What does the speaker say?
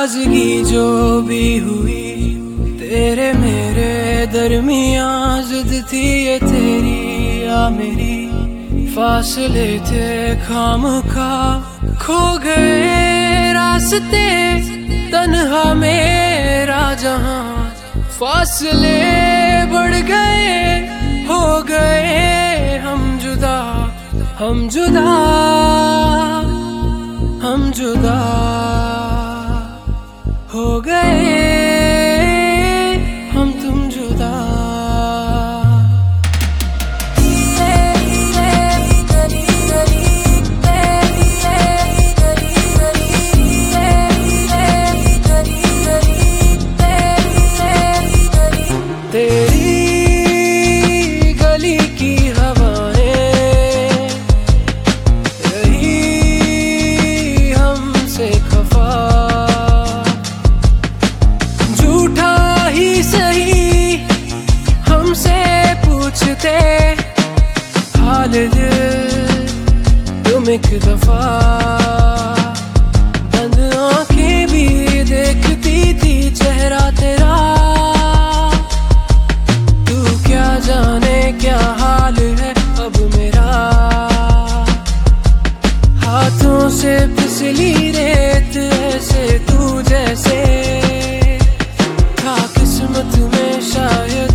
नाराजगी जो भी हुई तेरे मेरे दरमियां जिद थी ये तेरी या मेरी, फासले थे खामखा खो गए रास्ते तन्हा मेरा जहां, फासले बढ़ गए हो गए हम जुदा हम जुदा हम जुदा हो गए हम तुम जुदा। तेरी गली की हवाएं रही हमसे खफा, झूठा ही सही हमसे पूछते हाल दिल तुम एक दफा, बंद आंखें भी देखती थी चेहरा तेरा, जाने क्या हाल है अब मेरा, हाथों से फिसली रेत ऐसे तू जैसे था किस्मत में शायद